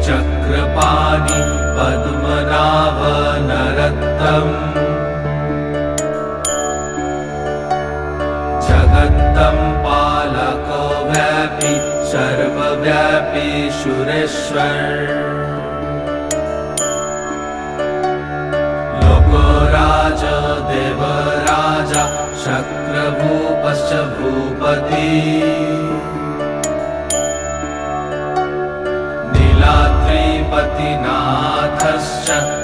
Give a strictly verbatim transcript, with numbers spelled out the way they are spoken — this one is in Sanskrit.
चक्रपाणि पद्मनाभ नरोत्तम जगत्तं पालको व्यापी सर्वव्यापी सुरेश्वर लोकराज देवराजा शक्रभूपश्च भूपति नीलाद्रिपतिनाथश्च